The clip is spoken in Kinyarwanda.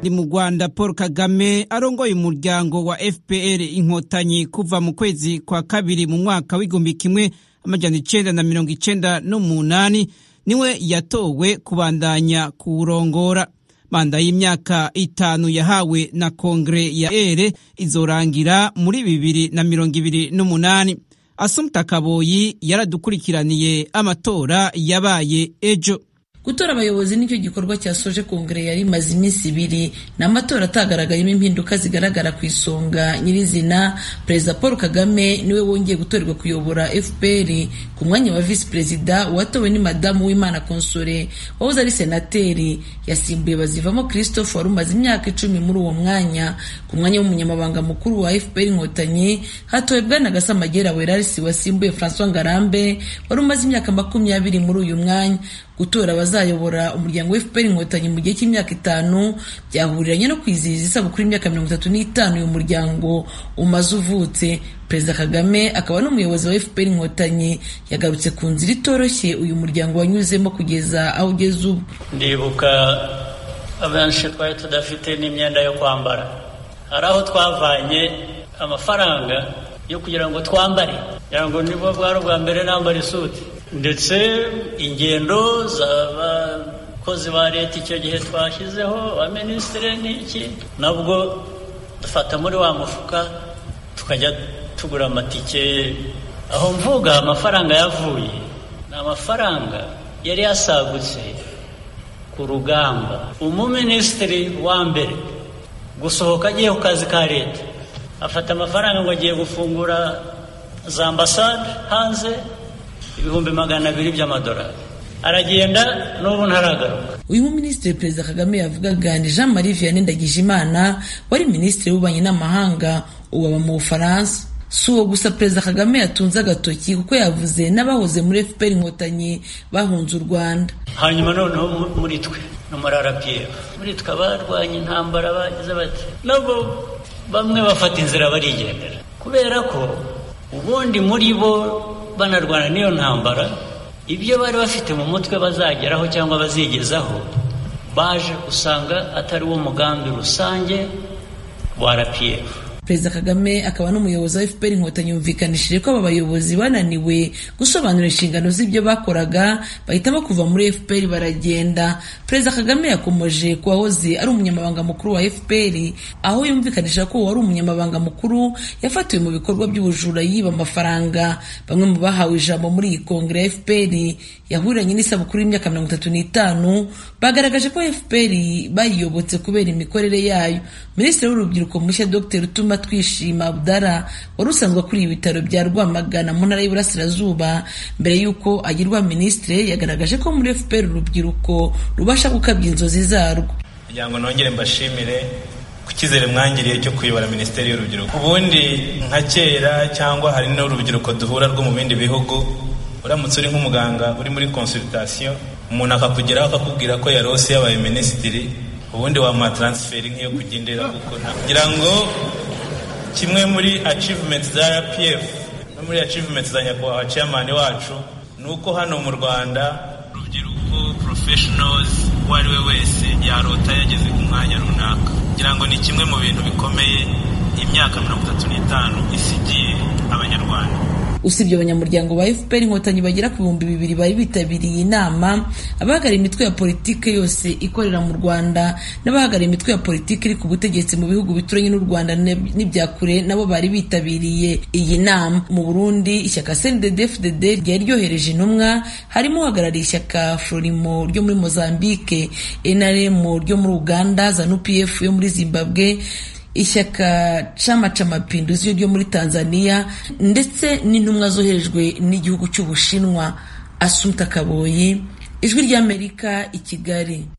mu Rwanda Paul Kagame arongoye umuryango wa FPR Inkotanyi kuva mu kwezi kwa kabiri mu mwaka w'1998 niwe yatowe kubandanya kuwurongora. Manda y'imyaka 5 yahawe na Kongre ya ERE izorangira muri 2028. Assumpta Kaboyi yaradukurikiraniye amatora yabaye ejo. Gutora abayobozi nicyo gikorwa cyasoje Kongre yari maze iminsi 2 n'amatora atagaragayemo impinduka zigaragara ku isonga nyirizina. Perezida Paul Kagame niwe wongeye gutorerwa kuyobora FPR ku mwanya wa vice perezida, watowe ni Madamu Uwimana Console wahoze ari senateri, yasimbuye Bazivamo Christophe wari umaze imyaka 10 muri uwo mwanya. Ku mwanya w'umunyamabanga mukuru wa FPR Inkotanyi hatowe Bwana Gasamagera Werarisi wasimbuye François Ngarambe wari umaze imyaka 20 muri uyu mwanya. Gutora abazayobora umuryango wa FPR Inkotanyi mu gihe cy'imyaka 5 byahuriranye no kwizihiza isabukuru y'imyaka 35 uyu muryango umaze uvutse. Perezida Kagame akaba n'umuyobozi wa FPR Inkotanyi yagarutse ku nzira itoroshye uyu muryango wanyuzemo kugeza aho ugeze ubu. Ndibuka abenshi twari tudafite n'imyenda yo kwambara, hari aho twavanye amafaranga yo kugira ngo twambare, kugira ngo nibo bwari ubwa mbere nambara isuti, ndetse ingendo z'abakozi ba leta icyo gihe twashyizeho abaminisitiri n'iki nabwo dufata muri wa mufuka tukajya tugura amatike. Aho mvuga amafaranga yavuye ni amafaranga yari yasagutse ku rugamba. Umuminisitiri wa mbere gusohoka agiye ku kazi ka leta afata amafaranga ngo agiye gufungura za ambasade hanze, 200,000 by'amadolari, aragenda n'ubu ntaragaruka. Uyu minisitiri Perezida Kagame yavugaga ni Jean Marie Vianney Ndagijimana wari minisitiri w'ububanyi n'amahanga uba mu Bufaransa. Si uwo gusa Perezida Kagame yatunze agatoki kuko yavuze n'abahoze muri FPR Inkotanyi bahunze u Rwanda. Hanyuma noneho muri twe no muri RPF, muri twe abarwanya intambara bagize bati nabo bamwe bafata inzira barigendera, kubera ko ubundi muri bo banarwana n'iyo ntambara ibyo bari bafite mu mutwe bazageraho cyangwa bazigezaho baje usanga atari wo mugambi rusange wa RPF. Perezida Kagame akaba n'umuyobozi wa FPR Inkotanyi yumvikanishije ko aba bayobozi bananiwe gusobanura inshingano z'ibyo bakoraga bahitamo kuva muri FPR baragenda. Perezida Kagame yakomoje ko wahoze ari umunyamabanga mukuru wa FPR, aho yumvikanisha ko wari umunyamabanga mukuru yafatiwe mu bikorwa by'ubujura yiba amafaranga. Bamwe mu bahawe ijambo muri iyi Kongre ya FPR yahuriranye n'isabukuru y'imyaka 35 bagaragaje ko FPR bayiyobotse kubera imikorere yayo. Minisitiri w'urubyiruko mushya Dr. Tuma Twishima Abdara wari usanzwe kuri ibitaro bya Rwamagana mu ntara y'Iburasirazuba mbere y'uko agirwa minisitiri yagaragaje ko muri FPR urubyiruko rubasha gukabya inzozi zarwo. Kugira ngo nongere mbashimire ku cyizere mwangiriye cyo kuyobora minisiteri y'urubyiruko. Ubundi nka kera cyangwa hari n'urubyiruko duhura rwo mu bindi bihugu, uramutse uri nk'umuganga uri muri consultation umuntu akakugeraho akakubwira ko yarose yabaye minisitiri, ubundi wamuha transfer nk'iyo kugendera kuko kugira ngo kimwe muri achievements za RPF no muri achievements za nyakubahwa chairman wacu nuko hano mu Rwanda urubyiruko professionals wari we wese yarota yageze ku mwanya runaka. Kugira ngo ni kimwe mu bintu bikomeye imyaka 35 isigiye abanyarwanda. Usibye abanyamuryango ba FPR Inkotanyi bagera ku 2,000 bari bitabiriye inama, abahagarariye imitwe ya politike yose ikorera mu Rwanda n'abahagarariye imitwe ya politike iri ku butegetsi mu bihugu bituranye n'u Rwanda n'ibyakure nabo bari bitabiriye iyi nama. Mu Burundi ishyaka CNDD-FDD ryari ryohereje intumwa, harimo uhagarariye ishyaka Frelimo ryo muri Mozambique, NRM ryo muri Uganda, ZANU-PF yo muri Zimbabwe, ishyaka Chama cha Mapinduzi ryo muri Tanzania ndetse n'intumwa zoherejwe n'igihugu cy'Ubushinwa. Assumpta Kaboyi, Ijwi ry'Amerika, i Kigali.